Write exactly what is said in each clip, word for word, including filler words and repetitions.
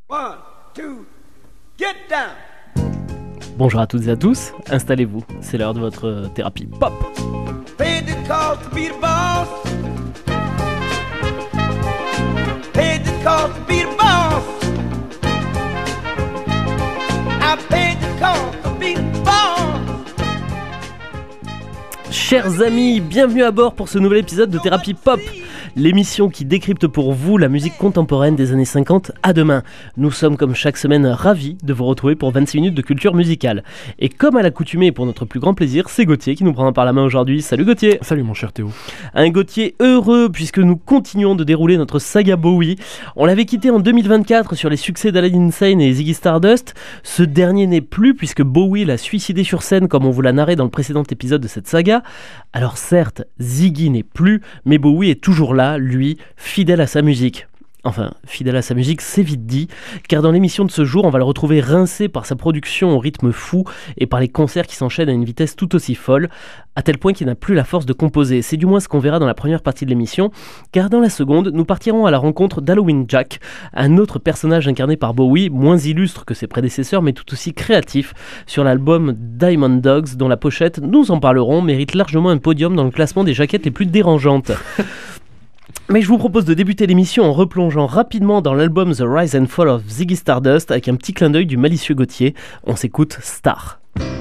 One, two, get down. Bonjour à toutes et à tous, installez-vous, c'est l'heure de votre thérapie pop. Paid the cost to be the boss. Paid the cost to be the boss. I paid the cost to be the boss. Chers amis, bienvenue à bord pour ce nouvel épisode de Thérapie Pop, l'émission qui décrypte pour vous la musique contemporaine des années cinquante à demain. Nous sommes comme chaque semaine ravis de vous retrouver pour vingt-six minutes de culture musicale. Et comme à l'accoutumée pour notre plus grand plaisir, c'est Gauthier qui nous prend par la main aujourd'hui. Salut Gauthier. Salut mon cher Théo. Un Gauthier heureux puisque nous continuons de dérouler notre saga Bowie. On l'avait quitté en deux mille vingt-quatre sur les succès d'Aladdin Sane et Ziggy Stardust. Ce dernier n'est plus puisque Bowie l'a suicidé sur scène comme on vous l'a narré dans le précédent épisode de cette saga. Alors certes, Ziggy n'est plus, mais Bowie est toujours là, lui, fidèle à sa musique. Enfin, fidèle à sa musique, c'est vite dit, car dans l'émission de ce jour, on va le retrouver rincé par sa production au rythme fou et par les concerts qui s'enchaînent à une vitesse tout aussi folle, à tel point qu'il n'a plus la force de composer. C'est du moins ce qu'on verra dans la première partie de l'émission, car dans la seconde, nous partirons à la rencontre d'Halloween Jack, un autre personnage incarné par Bowie, moins illustre que ses prédécesseurs, mais tout aussi créatif, sur l'album Diamond Dogs, dont la pochette, nous en parlerons, mérite largement un podium dans le classement des jaquettes les plus dérangeantes. Mais je vous propose de débuter l'émission en replongeant rapidement dans l'album The Rise and Fall of Ziggy Stardust avec un petit clin d'œil du malicieux Gauthier. On s'écoute Star.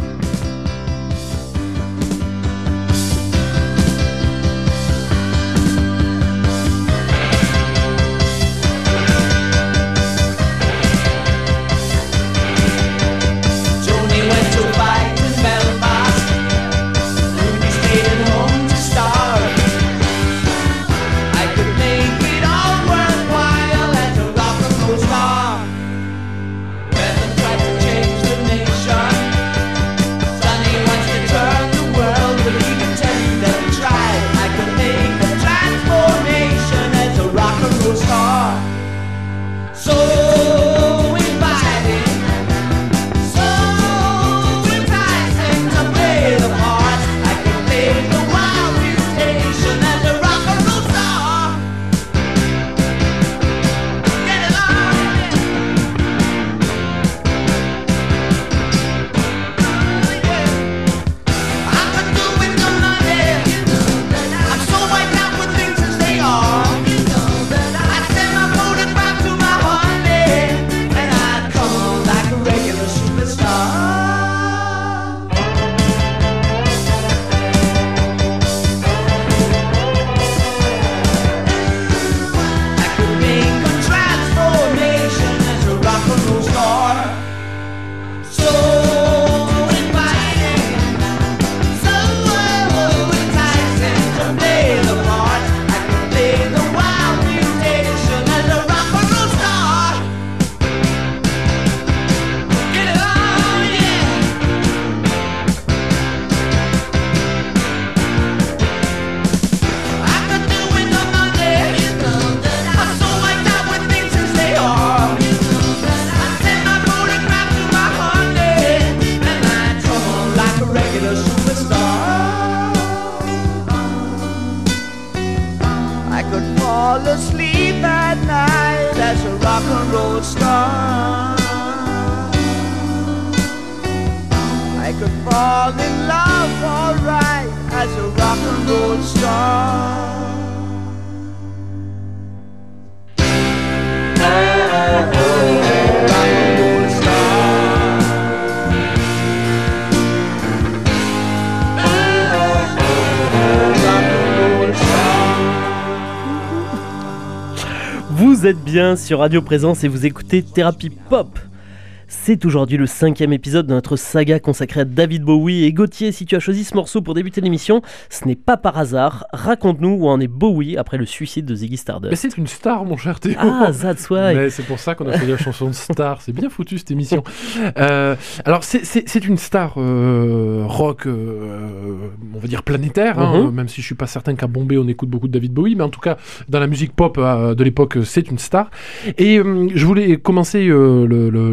Vous êtes bien sur Radio Présence et vous écoutez Thérapie Pop. C'est aujourd'hui le cinquième épisode de notre saga consacrée à David Bowie. Et Gauthier, si tu as choisi ce morceau pour débuter l'émission, ce n'est pas par hasard. Raconte-nous où en est Bowie après le suicide de Ziggy Stardust. Mais c'est une star, mon cher Théo. Ah, that's why. Mais c'est pour ça qu'on a choisi la chanson de star. C'est bien foutu cette émission. Euh, alors c'est, c'est, c'est une star euh, rock, euh, on va dire planétaire, hein, mm-hmm. Même si je suis pas certain qu'à Bombay on écoute beaucoup de David Bowie, mais en tout cas dans la musique pop euh, de l'époque, c'est une star. Et euh, je voulais commencer euh, le, le, le, le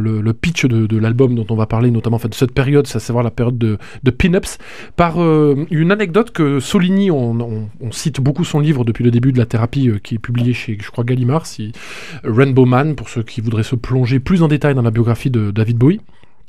pitch de, de l'album dont on va parler, notamment enfin, de cette période, c'est à savoir la période de, de pin-ups, par euh, une anecdote que Soligny, on, on, on cite beaucoup son livre depuis le début de la thérapie, euh, qui est publié chez, je crois, Gallimard, si, Rainbow Man, pour ceux qui voudraient se plonger plus en détail dans la biographie de David Bowie,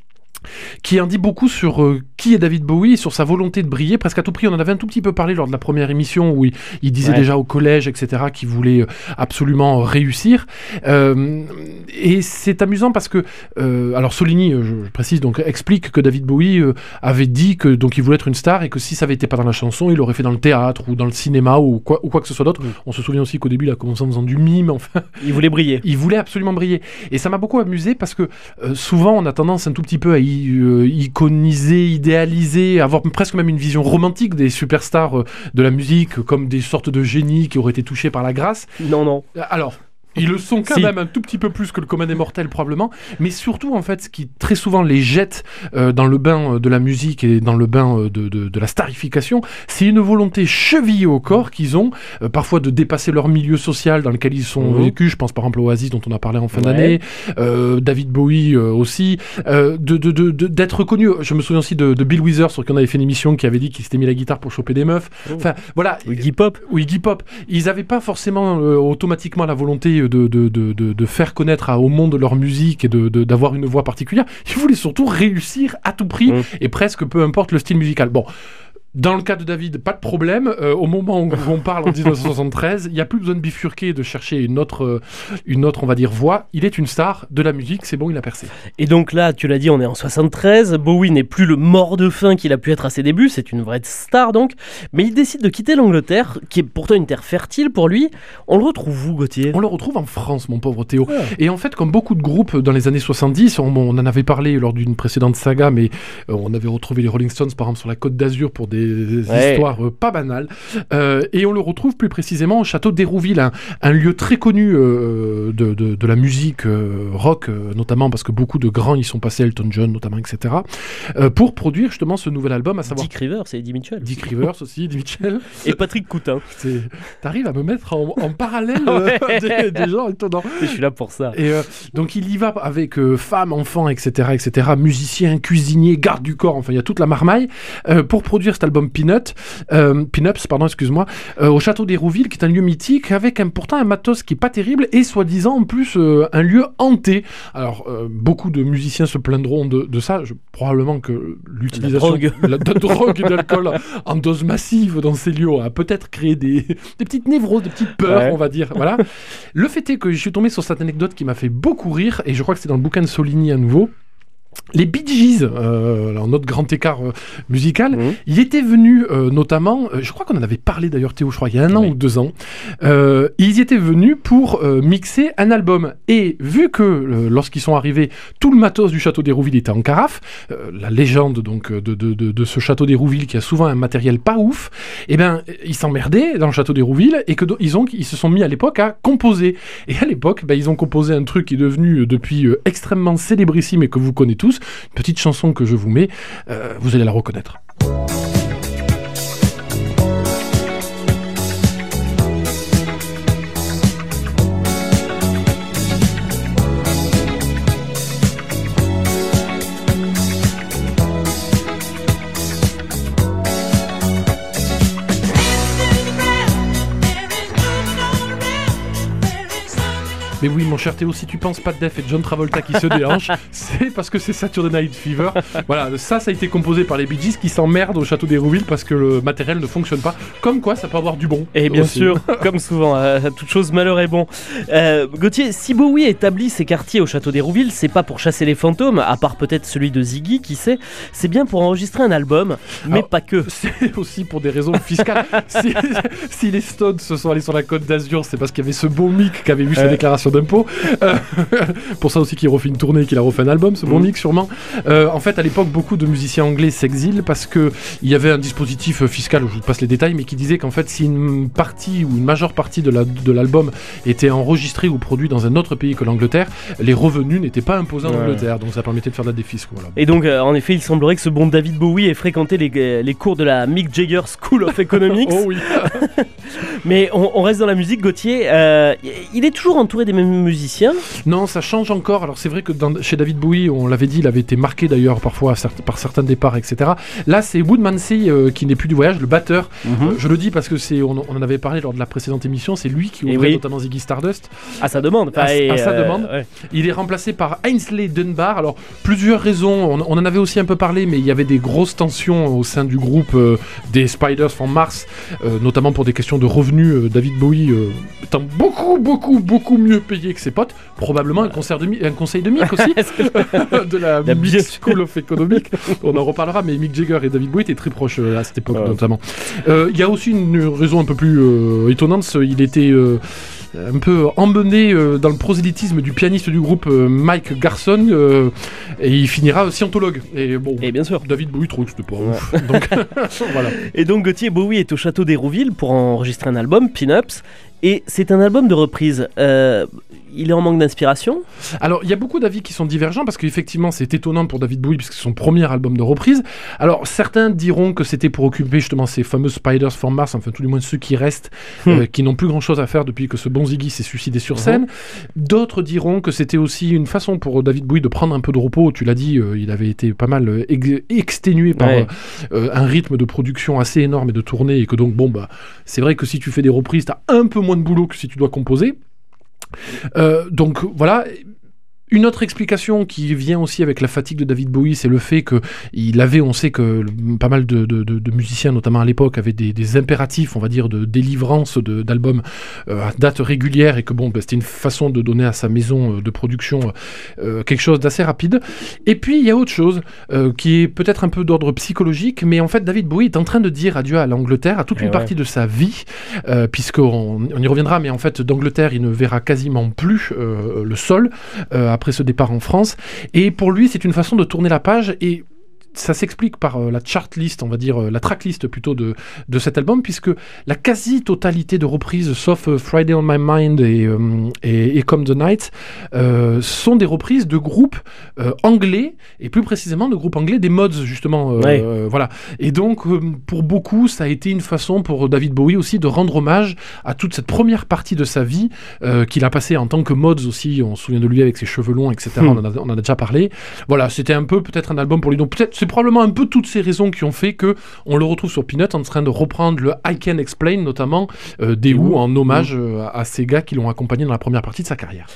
qui en dit beaucoup sur euh, qui est David Bowie et sur sa volonté de briller presque à tout prix. On en avait un tout petit peu parlé lors de la première émission où il, il disait ouais. déjà au collège, et cetera, qu'il voulait absolument réussir. Euh, et c'est amusant parce que, euh, alors Soligny, je, je précise, donc explique que David Bowie euh, avait dit que donc il voulait être une star et que si ça avait été pas dans la chanson, il l'aurait fait dans le théâtre ou dans le cinéma ou quoi, ou quoi que ce soit d'autre. Mmh. On se souvient aussi qu'au début, il a commencé en faisant du mime. Enfin, il voulait briller. Il voulait absolument briller. Et ça m'a beaucoup amusé parce que euh, souvent, on a tendance un tout petit peu à y Euh, iconiser, idéaliser, avoir presque même une vision romantique des superstars euh, de la musique comme des sortes de génies qui auraient été touchés par la grâce. Non, non. Alors... Ils le sont quand si. même un tout petit peu plus que le commun des mortels probablement, mais surtout en fait ce qui très souvent les jette euh, dans le bain de la musique et dans le bain de, de, de la starification, c'est une volonté chevillée au corps qu'ils ont, euh, parfois de dépasser leur milieu social dans lequel ils sont mmh. vécus, je pense par exemple à Oasis dont on a parlé en fin ouais. d'année, euh, David Bowie euh, aussi, euh, de, de, de, de, d'être reconnu. Je me souviens aussi de, de Bill Withers sur qui on avait fait une émission qui avait dit qu'il s'était mis la guitare pour choper des meufs. Oh. Enfin voilà. Ou Iggy Pop. Ou Iggy Pop. Ils n'avaient pas forcément euh, automatiquement la volonté De, de, de, de, de faire connaître à, au monde leur musique et de, de, d'avoir une voix particulière. Ils voulaient surtout réussir à tout prix mmh. et presque peu importe le style musical. Bon, dans le cas de David, pas de problème. Euh, au moment où on parle en dix-neuf cent soixante-treize, il n'y a plus besoin de bifurquer, de chercher une autre, euh, une autre, on va dire, voix. Il est une star de la musique, c'est bon, il a percé. Et donc là, tu l'as dit, on est en soixante-treize. Bowie n'est plus le mort de faim qu'il a pu être à ses débuts. C'est une vraie star donc. Mais il décide de quitter l'Angleterre, qui est pourtant une terre fertile pour lui. On le retrouve où, Gauthier ? On le retrouve en France, mon pauvre Théo. Ouais. Et en fait, comme beaucoup de groupes dans les années soixante-dix, on, on en avait parlé lors d'une précédente saga, mais euh, on avait retrouvé les Rolling Stones, par exemple, sur la Côte d'Azur pour des, des ouais. histoires Euh, pas banal, euh, et on le retrouve plus précisément au château d'Hérouville, un, un lieu très connu euh, de, de, de la musique euh, rock, euh, notamment parce que beaucoup de grands y sont passés, Elton John notamment, et cetera, euh, pour produire justement ce nouvel album, à savoir... Dick Rivers et Eddie Mitchell. Dick Rivers aussi, Eddie Mitchell. Et Patrick Coutin. C'est... T'arrives à me mettre en, en parallèle euh, des, des gens étonnants. Je suis là pour ça. Et euh, donc il y va avec euh, femmes, enfants, et cetera, et cetera, musiciens, cuisiniers, gardes du corps, enfin il y a toute la marmaille, euh, pour produire cet album Peanut, Euh, Pin-Ups, pardon, excuse-moi, euh, au château d'Hérouville, qui est un lieu mythique, avec un, pourtant un matos qui est pas terrible, et soi-disant en plus euh, un lieu hanté. Alors, euh, beaucoup de musiciens se plaindront de, de ça. Je, probablement que l'utilisation de la, de drogue et d'alcool en dose massive dans ces lieux a peut-être créé des, des petites névroses, des petites peurs, ouais. on va dire. Voilà. Le fait est que je suis tombé sur cette anecdote qui m'a fait beaucoup rire, et je crois que c'est dans le bouquin de Soligny à nouveau. Les Bee Gees, euh, alors notre grand écart euh, musical, mmh. il était venu euh, notamment, euh, je crois qu'on en avait parlé d'ailleurs Théo, je crois, il y a un an oui. ou deux ans, euh, ils y étaient venus pour euh, mixer un album. Et vu que euh, lorsqu'ils sont arrivés, tout le matos du château d'Hérouville était en carafe, euh, la légende donc de, de, de, de ce château d'Hérouville qui a souvent un matériel pas ouf, et ben ils s'emmerdaient dans le château d'Hérouville et que do- ils, ont, ils se sont mis à l'époque à composer. Et à l'époque, ben, ils ont composé un truc qui est devenu euh, depuis euh, extrêmement célébrissime et que vous connaissez tous. Une petite chanson que je vous mets, euh, vous allez la reconnaître. Mais oui, mon cher Théo, si tu penses pas de Def et John Travolta qui se déhanche, c'est parce que c'est Saturday Night Fever. Voilà, ça, ça a été composé par les Bee Gees qui s'emmerdent au château d'Hérouville parce que le matériel ne fonctionne pas. Comme quoi, ça peut avoir du bon. Et bien aussi. sûr, comme souvent, à toute chose, malheur est bon. Euh, Gauthier, si Bowie établit ses quartiers au château d'Hérouville, c'est pas pour chasser les fantômes, à part peut-être celui de Ziggy, qui sait, c'est bien pour enregistrer un album, mais alors, pas que. C'est aussi pour des raisons fiscales. si, si les Stones se sont allés sur la Côte d'Azur, c'est parce qu'il y avait ce beau Mick qui avait vu euh... sa déclaration d'impôt. Euh, pour ça aussi qu'il refait une tournée et qu'il a refait un album, ce bon mmh. Mick sûrement. Euh, en fait, à l'époque, beaucoup de musiciens anglais s'exilent parce qu'il y avait un dispositif fiscal, je vous passe les détails, mais qui disait qu'en fait, si une partie ou une majeure partie de, la, de l'album était enregistrée ou produit dans un autre pays que l'Angleterre, les revenus n'étaient pas imposés en ouais. Angleterre, donc ça permettait de faire de la défisque. Voilà. Et donc, euh, en effet, il semblerait que ce bon David Bowie ait fréquenté les, les cours de la Mick Jagger School of Economics. Oh oui. Mais on, on reste dans la musique, Gauthier. Euh, il est toujours entouré des mêmes mêmes musiciens? Non, ça change encore. Alors c'est vrai que dans, chez David Bowie, on l'avait dit, il avait été marqué d'ailleurs parfois certes, par certains départs, et cetera. Là, c'est Woodmansey euh, qui n'est plus du voyage, le batteur. Mm-hmm. Euh, je le dis parce que c'est, on, on en avait parlé lors de la précédente émission, c'est lui qui ouvrait oui. notamment Ziggy Stardust. À sa demande. À, et, à sa euh, demande. Ouais. Il est remplacé par Ainsley Dunbar. Alors plusieurs raisons. On, on en avait aussi un peu parlé, mais il y avait des grosses tensions au sein du groupe euh, des Spiders from Mars, euh, notamment pour des questions de revenus. Euh, David Bowie euh, étant beaucoup, beaucoup, beaucoup mieux payé que ses potes. Probablement un, concert de mi- un conseil de Mick aussi, de la, la Mick School of Economics. On en reparlera, mais Mick Jagger et David Bowie étaient très proches euh, à cette époque, ouais. notamment. Il euh, y a aussi une raison un peu plus euh, étonnante. Il était euh, un peu emmené euh, dans le prosélytisme du pianiste du groupe euh, Mike Garson, euh, et il finira scientologue. Et bon, et bien sûr. David Bowie trouve que c'était pas ouais. ouf. Donc, voilà. Et donc Gauthier, Bowie est au château d'Hérouville pour enregistrer un album, Pin-Ups. Et c'est un album de reprise. Euh, il est en manque d'inspiration ? Alors, il y a beaucoup d'avis qui sont divergents parce qu'effectivement, c'est étonnant pour David Bowie puisque c'est son premier album de reprise. Alors, certains diront que c'était pour occuper justement ces fameux Spiders from Mars, enfin tout du moins ceux qui restent, hmm. euh, qui n'ont plus grand-chose à faire depuis que ce bon Ziggy s'est suicidé sur scène. Uh-huh. D'autres diront que c'était aussi une façon pour David Bowie de prendre un peu de repos. Tu l'as dit, euh, il avait été pas mal ex- exténué par ouais. euh, un rythme de production assez énorme et de tournée, et que donc, bon, bah, c'est vrai que si tu fais des reprises, t'as un peu moins de boulot que si tu dois composer. Euh, donc voilà. Une autre explication qui vient aussi avec la fatigue de David Bowie, c'est le fait qu'il avait, on sait que pas mal de, de, de, de musiciens, notamment à l'époque, avaient des, des impératifs, on va dire, de délivrance de, d'albums euh, à date régulière, et que bon, bah, c'était une façon de donner à sa maison de production euh, quelque chose d'assez rapide. Et puis il y a autre chose euh, qui est peut-être un peu d'ordre psychologique, mais en fait David Bowie est en train de dire adieu à l'Angleterre, à toute et une ouais. partie de sa vie, euh, puisqu'on on y reviendra, mais en fait d'Angleterre il ne verra quasiment plus euh, le sol euh, après ce départ en France, et pour lui c'est une façon de tourner la page, et ça s'explique par euh, la chartlist, on va dire, euh, la tracklist plutôt de, de cet album, puisque la quasi-totalité de reprises, sauf euh, Friday on My Mind et, euh, et, et Come the Night, euh, sont des reprises de groupes euh, anglais, et plus précisément de groupes anglais des Mods, justement. Euh, ouais. euh, voilà. Et donc, euh, pour beaucoup, ça a été une façon pour David Bowie aussi de rendre hommage à toute cette première partie de sa vie euh, qu'il a passée en tant que Mods aussi. On se souvient de lui avec ses cheveux longs, et cetera. Hmm. On, en a, on en a déjà parlé. Voilà, c'était un peu peut-être un album pour lui. Donc peut-être c'est probablement un peu toutes ces raisons qui ont fait que on le retrouve sur Peanut en train de reprendre le I Can Explain, notamment euh, des Who, en hommage euh, à, à ces gars qui l'ont accompagné dans la première partie de sa carrière.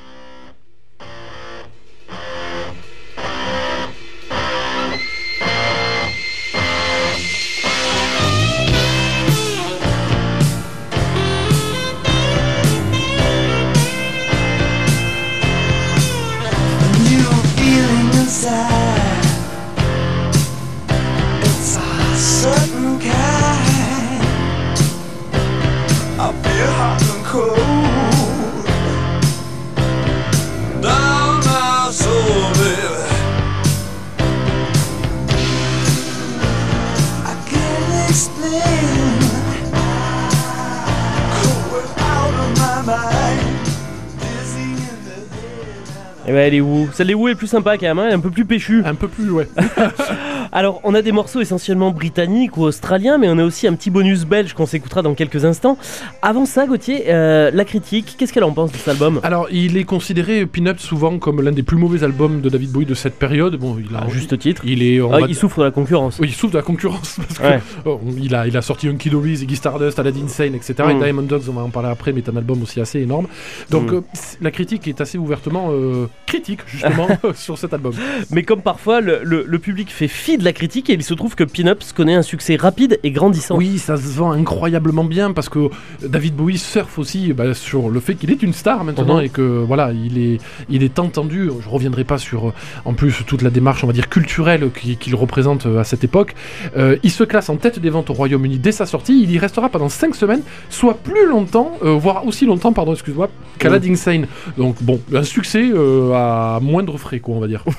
Eh ben, elle est où ? Celle des Who est plus sympa quand même, hein, elle est un peu plus péchue. Un peu plus, ouais. Alors, on a des morceaux essentiellement britanniques ou australiens, mais on a aussi un petit bonus belge qu'on s'écoutera dans quelques instants. Avant ça, Gauthier, euh, la critique, qu'est-ce qu'elle en pense de cet album ? Alors, il est considéré, Pin-Up, souvent comme l'un des plus mauvais albums de David Bowie de cette période. Bon, il a à juste titre. Il est. Ah, il souffre de la concurrence. Oui, il souffre de la concurrence parce que ouais. oh, il a, il a sorti Hunky Dory, Ziggy Stardust, Aladdin Sane, et cetera. Mm. Et Diamond Dogs, on va en parler après, mais c'est un album aussi assez énorme. Donc, mm. euh, la critique est assez ouvertement euh, critique, justement, sur cet album. Mais comme parfois, le, le, le public fait fi de la critique, et il se trouve que Pin-Ups connaît un succès rapide et grandissant. Oui, ça se vend incroyablement bien parce que David Bowie surfe aussi bah, sur le fait qu'il est une star maintenant mm-hmm. et que voilà, il est, il est entendu. Je reviendrai pas sur en plus toute la démarche, on va dire culturelle qu'il, qu'il représente à cette époque. Euh, il se classe en tête des ventes au Royaume-Uni dès sa sortie. Il y restera pendant cinq semaines, soit plus longtemps, euh, voire aussi longtemps, pardon, excuse-moi, qu'Aladdin Sane. Donc bon, un succès euh, à moindre frais, quoi, on va dire.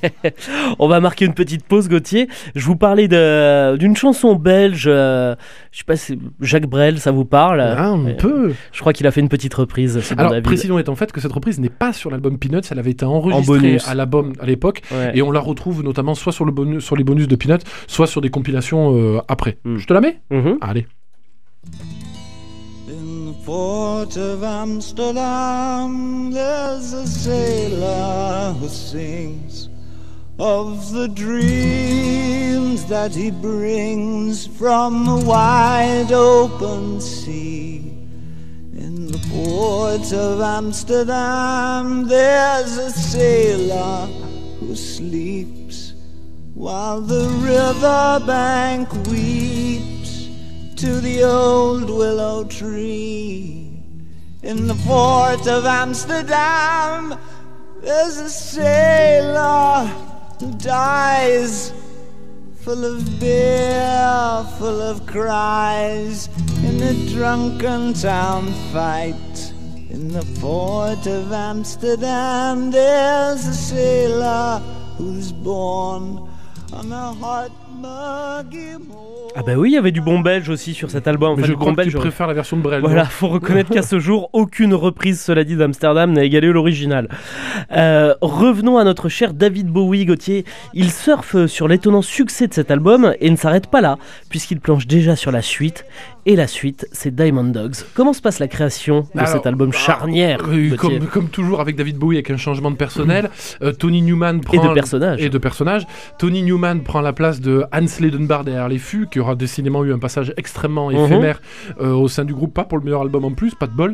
On va marquer une petite pause, Gauthier. Je vous parlais de, d'une chanson belge, euh, je sais pas si Jacques Brel, ça vous parle ? Ah, un euh, peu. Je crois qu'il a fait une petite reprise. Alors, précision est en fait que cette reprise n'est pas sur l'album Peanuts, elle avait été enregistrée à l'album à l'époque, ouais. Et on la retrouve notamment soit sur, le bonus, sur les bonus de Peanuts, soit sur des compilations euh, après. Mm. Je te la mets ? Mm-hmm. Allez. In the port of Amsterdam, there's a sailor who sings of the dreams that he brings from the wide open sea. In the port of Amsterdam, there's a sailor who sleeps while the riverbank weeps to the old willow tree. In the port of Amsterdam, there's a sailor who dies, full of beer, full of cries, in a drunken town fight. In the port of Amsterdam, there's a sailor who's born on a hot muggy moor. Ah bah oui, il y avait du bon belge aussi sur cet album. Mais enfin, je du crois bon que belge, tu préfères la version de Brel. Voilà, faut reconnaître qu'à ce jour, aucune reprise, cela dit, d'Amsterdam n'a égalé l'original. Euh, revenons à notre cher David Bowie, Gauthier. Il surfe sur l'étonnant succès de cet album et ne s'arrête pas là, puisqu'il planche déjà sur la suite. Et la suite, c'est Diamond Dogs. Comment se passe la création de Alors, cet album charnière, euh, Gauthier ? comme, comme toujours avec David Bowie, avec un changement de personnel. euh, Tony Newman prend Et de personnage. et de personnage. Tony Newman prend la place de Hans Ledenbar derrière les fûts, qui aura décidément eu un passage extrêmement Mhm. éphémère euh, au sein du groupe, pas pour le meilleur album en plus, pas de bol.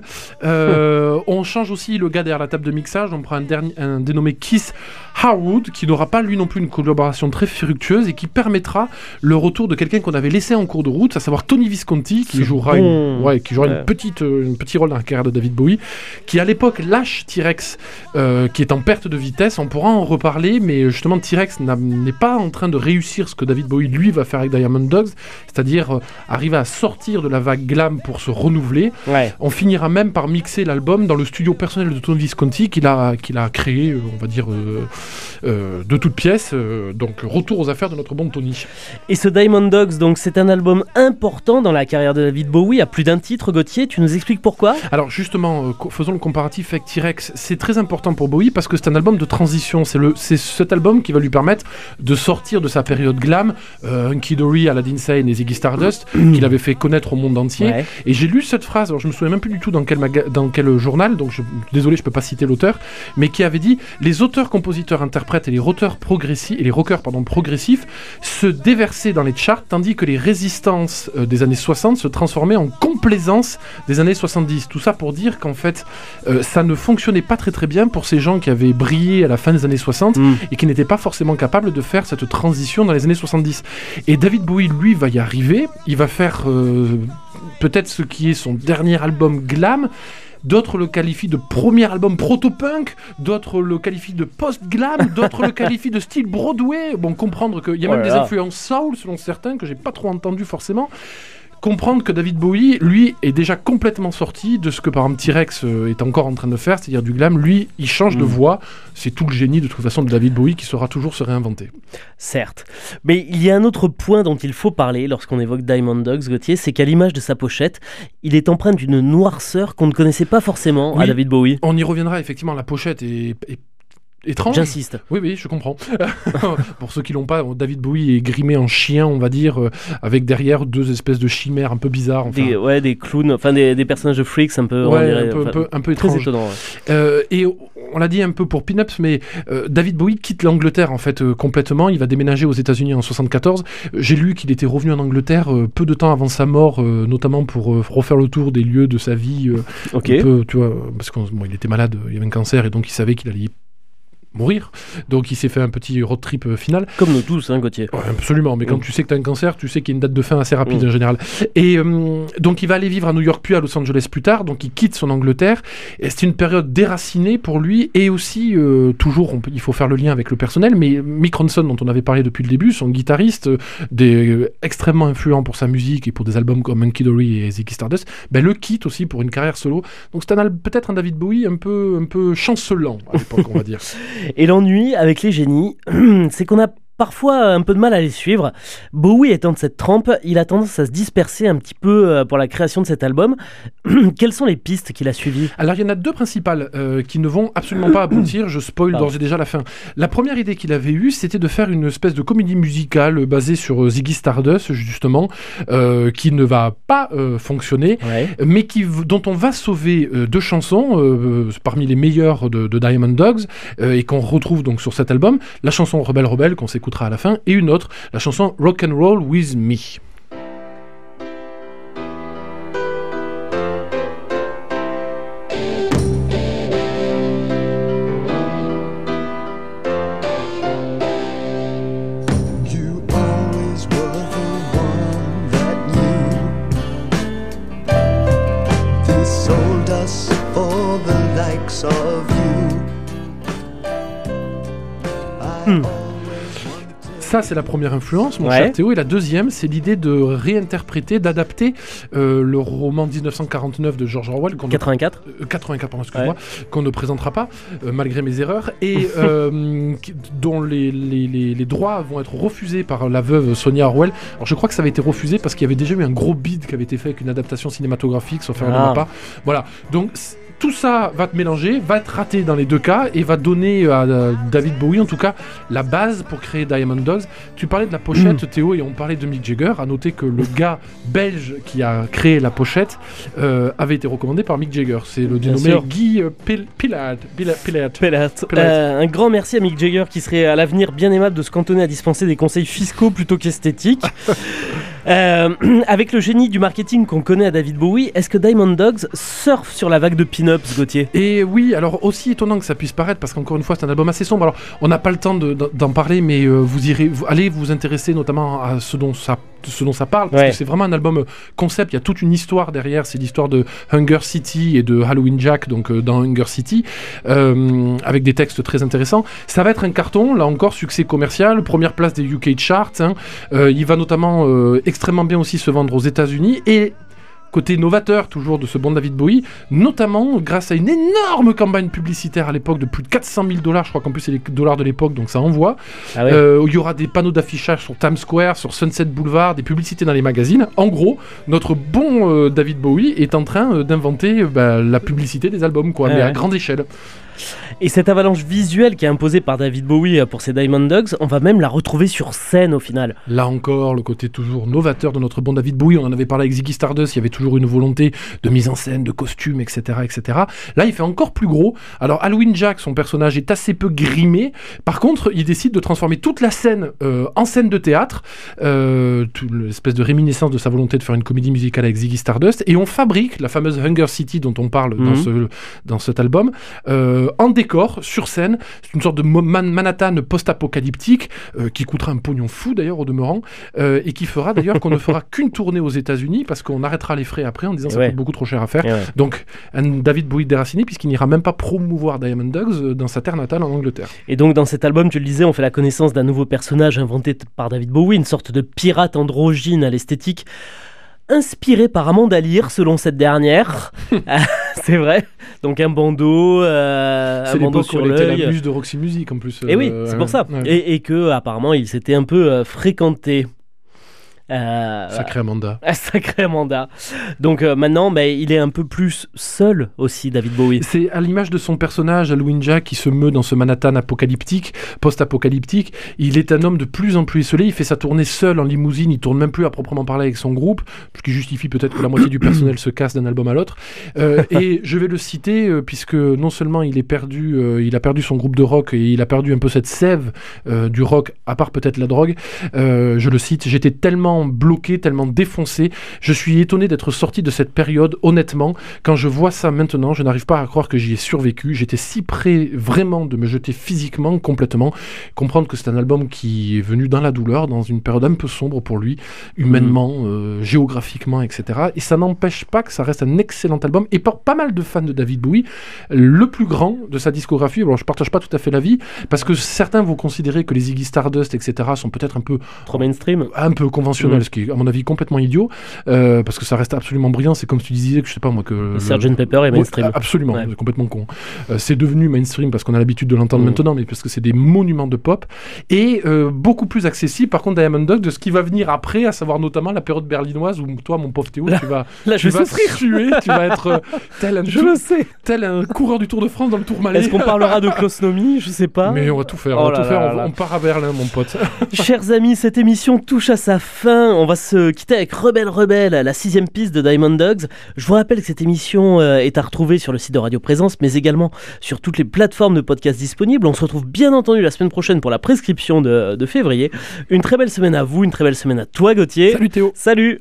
Euh, on change aussi le gars derrière la table de mixage, on prend un, dernier, un dénommé Keith Harwood, qui n'aura pas lui non plus une collaboration très fructueuse et qui permettra le retour de quelqu'un qu'on avait laissé en cours de route, à savoir Tony Visconti, qui C'est jouera, bon. une, ouais, qui jouera Ouais. une petite, euh, un petit rôle dans la carrière de David Bowie, qui à l'époque lâche T-Rex, euh, qui est en perte de vitesse. On pourra en reparler, mais justement T-Rex n'a- n'est pas en train de réussir ce que David Bowie lui va faire avec Diamond Dogs, c'est-à-dire euh, arriver à sortir de la vague glam pour se renouveler. Ouais. On finira même par mixer l'album dans le studio personnel de Tony Visconti qu'il a, qu'il a créé, euh, on va dire, euh, euh, de toutes pièces. Euh, donc retour aux affaires de notre bon Tony. Et ce Diamond Dogs, donc, c'est un album important dans la carrière de David Bowie, à plus d'un titre. Gauthier, tu nous expliques pourquoi ? Alors justement, euh, co- faisons le comparatif avec T-Rex. C'est très important pour Bowie parce que c'est un album de transition. C'est, le, c'est cet album qui va lui permettre de sortir de sa période glam, euh, Hunky Dory, Aladdin Sane et Ziggy Stardust, qu'il avait fait connaître au monde entier. Ouais. Et j'ai lu cette phrase, alors je me souviens même plus du tout dans quel, maga- dans quel journal, donc je, désolé, je peux pas citer l'auteur, mais qui avait dit « Les auteurs, compositeurs, interprètes et les rockers progressifs, et les rockers, pardon, progressifs se déversaient dans les charts, tandis que les résistances euh, des années soixante se transformaient en complaisance des années soixante-dix. » Tout ça pour dire qu'en fait, euh, ça ne fonctionnait pas très très bien pour ces gens qui avaient brillé à la fin des années soixante Mm. et qui n'étaient pas forcément capables de faire cette transition dans les années soixante-dix. Et David Bowie, lui, va y arriver. Il va faire euh, peut-être ce qui est son dernier album glam. D'autres le qualifient de premier album proto-punk, d'autres le qualifient de post-glam, d'autres le qualifient de style Broadway. Bon, comprendre qu'il y a Oh même là des là. influences soul, selon certains, que j'ai pas trop entendu forcément. Comprendre que David Bowie, lui, est déjà complètement sorti de ce que, par exemple, T-Rex euh, est encore en train de faire, c'est-à-dire du glam. Lui, il change de Mm. voix. C'est tout le génie, de toute façon, de David Bowie qui saura toujours se réinventer. Certes. Mais il y a un autre point dont il faut parler lorsqu'on évoque Diamond Dogs, Gauthier, c'est qu'à l'image de sa pochette, il est empreint d'une noirceur qu'on ne connaissait pas forcément à Oui. David Bowie. On y reviendra, effectivement, la pochette est... est étrange. J'insiste. Oui, oui, je comprends. Pour ceux qui l'ont pas, David Bowie est grimé en chien, on va dire, euh, avec derrière deux espèces de chimères un peu bizarres. Enfin, Des, ouais, des clowns, enfin des, des personnages de freaks un peu, on ouais, dirait, un peu, enfin, un peu, un peu très étrange. étonnant. Ouais. Euh, et on l'a dit un peu pour Pin-Ups, mais euh, David Bowie quitte l'Angleterre en fait euh, complètement. Il va déménager aux États-Unis en soixante-quatorze. J'ai lu qu'il était revenu en Angleterre euh, peu de temps avant sa mort, euh, notamment pour euh, refaire le tour des lieux de sa vie. Euh, Ok. un peu, tu vois, parce qu'il bon, était malade, il avait un cancer et donc il savait qu'il allait mourir. Donc il s'est fait un petit road trip euh, final. Comme nous tous, hein, Gauthier. Ouais, absolument, mais quand Mm. tu sais que tu as un cancer, tu sais qu'il y a une date de fin assez rapide Mm. en général. Et euh, donc il va aller vivre à New York puis à Los Angeles plus tard, donc il quitte son Angleterre. Et c'est une période déracinée pour lui et aussi, euh, toujours, on peut, il faut faire le lien avec le personnel, mais Mick Ronson, dont on avait parlé depuis le début, son guitariste, euh, des, euh, extrêmement influent pour sa musique et pour des albums comme Hunky Dory et Ziggy Stardust, ben, le quitte aussi pour une carrière solo. Donc c'est un al- peut-être un David Bowie un peu, un peu chancelant à l'époque, on va dire. Et l'ennui avec les génies, c'est qu'on n'a parfois un peu de mal à les suivre. Bowie étant de cette trempe, il a tendance à se disperser un petit peu pour la création de cet album. Quelles sont les pistes qu'il a suivies ? Alors il y en a deux principales euh, qui ne vont absolument pas aboutir, je spoil Pardon. d'ores et déjà la fin. La première idée qu'il avait eue, c'était de faire une espèce de comédie musicale basée sur Ziggy Stardust, justement, euh, qui ne va pas euh, fonctionner, Ouais. mais qui, dont on va sauver euh, deux chansons euh, parmi les meilleures de, de Diamond Dogs euh, et qu'on retrouve donc sur cet album. La chanson Rebelle Rebelle qu'on s'écoutera à la fin et une autre, la chanson Rock and Roll With Me. You always were the one that knew they sold us for the likes of you. I Hmm. Ça, c'est la première influence, mon Ouais. cher Théo. Et la deuxième, c'est l'idée de réinterpréter, d'adapter euh, le roman dix-neuf cent quarante-neuf de George Orwell, qu'on ne, quatre-vingt-quatre euh, quatre-vingt-quatre, pardon, excuse-moi, qu'on ne présentera pas, euh, malgré mes erreurs, et euh, qui- dont les, les, les, les droits vont être refusés par la veuve Sonia Orwell. Alors, je crois que ça avait été refusé parce qu'il y avait déjà eu un gros bid qui avait été fait avec une adaptation cinématographique, sauf erreur de Ah. ma part. Voilà. Donc, c- tout ça va te mélanger, va être raté dans les deux cas et va donner à euh, David Bowie, en tout cas, la base pour créer Diamond Dogs. Tu parlais de la pochette, Théo, et on parlait de Mick Jagger. À noter que le gars belge qui a créé la pochette euh, avait été recommandé par Mick Jagger. C'est le Bien dénommé sûr. Guy euh, Pil- Pillard. Pillard. Pillard. Pellat. Pellat. Euh, un grand merci à Mick Jagger qui serait à l'avenir bien aimable de se cantonner à dispenser des conseils fiscaux plutôt qu'esthétiques. Euh, avec le génie du marketing qu'on connaît à David Bowie, est-ce que Diamond Dogs surfe sur la vague de pin-ups, Gauthier ? Et oui, alors aussi étonnant que ça puisse paraître, parce qu'encore une fois, c'est un album assez sombre. Alors, on n'a pas le temps de- d'en parler, mais euh, vous irez, vous, allez vous intéresser notamment à ce dont ça, ce dont ça parle, parce Ouais. que c'est vraiment un album euh, concept. Il y a toute une histoire derrière. C'est l'histoire de Hunger City et de Halloween Jack, donc euh, dans Hunger City, euh, avec des textes très intéressants. Ça va être un carton, là encore, succès commercial, première place des U K charts. Hein. Euh, il va notamment euh, extrêmement bien aussi se vendre aux États-Unis et côté novateur toujours de ce bon David Bowie, notamment grâce à une énorme campagne publicitaire à l'époque de plus de quatre cent mille dollars, je crois qu'en plus c'est les dollars de l'époque, donc ça envoie. Ah ouais. Euh, où il y aura des panneaux d'affichage sur Times Square, sur Sunset Boulevard, des publicités dans les magazines. En gros, notre bon euh, David Bowie est en train euh, d'inventer euh, bah, la publicité des albums, quoi, Ah mais ouais. à grande échelle. Et cette avalanche visuelle qui est imposée par David Bowie pour ses Diamond Dogs, on va même la retrouver sur scène au final. Là encore, le côté toujours novateur de notre bon David Bowie, on en avait parlé avec Ziggy Stardust, il y avait toujours une volonté de mise en scène, de costumes, et cetera, et cetera. Là, il fait encore plus gros. Alors, Halloween Jack, son personnage est assez peu grimé. Par contre, il décide de transformer toute la scène euh, en scène de théâtre, euh, toute l'espèce de réminiscence de sa volonté de faire une comédie musicale avec Ziggy Stardust, et on fabrique la fameuse Hunger City dont on parle dans, Mhm. ce, dans cet album, euh, en décor, sur scène. C'est une sorte de Mo- Man- Manhattan post-apocalyptique, euh, qui coûtera un pognon fou d'ailleurs au demeurant, euh, et qui fera d'ailleurs qu'on ne fera qu'une tournée aux États-Unis parce qu'on arrêtera les frais après en disant ça Ouais. coûte beaucoup trop cher à faire. Et ouais. Donc un David Bowie déraciné puisqu'il n'ira même pas promouvoir Diamond Dogs euh, dans sa terre natale en Angleterre. Et donc dans cet album, tu le disais, on fait la connaissance d'un nouveau personnage inventé t- par David Bowie, une sorte de pirate androgyne à l'esthétique, inspiré par Amanda Lear selon cette dernière. Euh, c'est vrai. Donc un bandeau, euh, un C'est bandeau l'époque où sur elle était l'œil. la muse de Roxy Music en plus. Et oui, euh, c'est ouais, pour ça. ouais. Et, et que apparemment il s'était un peu euh, fréquenté. Euh, Sacré Amanda. Un sacré mandat. Donc euh, maintenant, bah, il est un peu plus seul aussi, David Bowie. C'est à l'image de son personnage, Halloween Jack, qui se meut dans ce Manhattan apocalyptique, post-apocalyptique. Il est un homme de plus en plus isolé. Il fait sa tournée seul en limousine. Il tourne même plus à proprement parler avec son groupe, ce qui justifie peut-être que la moitié du personnel se casse d'un album à l'autre. Euh, et je vais le citer, euh, puisque non seulement il est perdu, euh, il a perdu son groupe de rock et il a perdu un peu cette sève euh, du rock, à part peut-être la drogue. Euh, je le cite, j'étais tellement bloqué, tellement défoncé. Je suis étonné d'être sorti de cette période, honnêtement. Quand je vois ça maintenant, je n'arrive pas à croire que j'y ai survécu. J'étais si près vraiment de me jeter physiquement, complètement. Comprendre que c'est un album qui est venu dans la douleur, dans une période un peu sombre pour lui, humainement, euh, géographiquement, et cetera. Et ça n'empêche pas que ça reste un excellent album. Et pour pas mal de fans de David Bowie, le plus grand de sa discographie, alors je partage pas tout à fait l'avis, parce que certains vont considérer que les Ziggy Stardust, et cetera, sont peut-être un peu Trop mainstream. un peu conventionnel exceptionnel, mmh. ce qui est à mon avis complètement idiot, euh, parce que ça reste absolument brillant. C'est comme si tu disais que je sais pas moi que le sergent Pepper est mainstream. Ouais, absolument, ouais. c'est complètement con. Euh, c'est devenu mainstream parce qu'on a l'habitude de l'entendre mmh. maintenant, mais parce que c'est des monuments de pop et euh, beaucoup plus accessible. Par contre, Diamond Dogs, de ce qui va venir après, à savoir notamment la période berlinoise où toi, mon pauvre Théo, là, tu vas, là, tu je vas souffrir. suer, tu vas être euh, tel un je le sais, tel un coureur du Tour de France dans le Tourmalet. Est-ce qu'on parlera de Closnomie? Je sais pas. Mais on va tout faire. Oh on va là tout faire. là On, là. on part à Berlin, mon pote. Chers amis, cette émission touche à sa fin. On va se quitter avec Rebelle Rebelle, la sixième piste de Diamond Dogs. Je vous rappelle que cette émission euh, est à retrouver sur le site de Radio Présence, mais également sur toutes les plateformes de podcasts disponibles. On se retrouve bien entendu la semaine prochaine pour la prescription de, de février. Une très belle semaine à vous, une très belle semaine à toi, Gauthier. Salut Théo. Salut.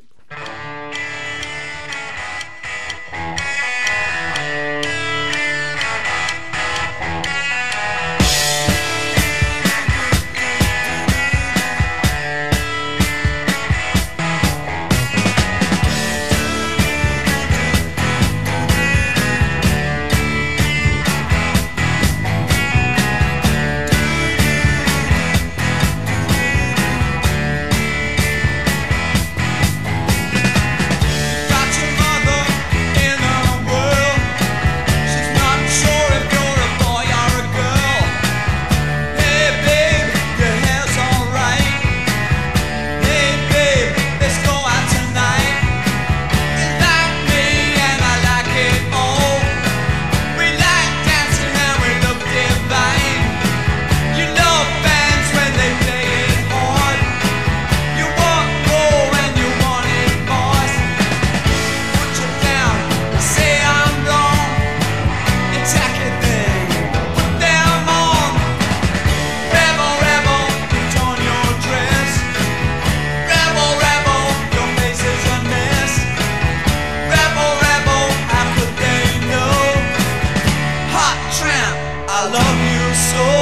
I love you so.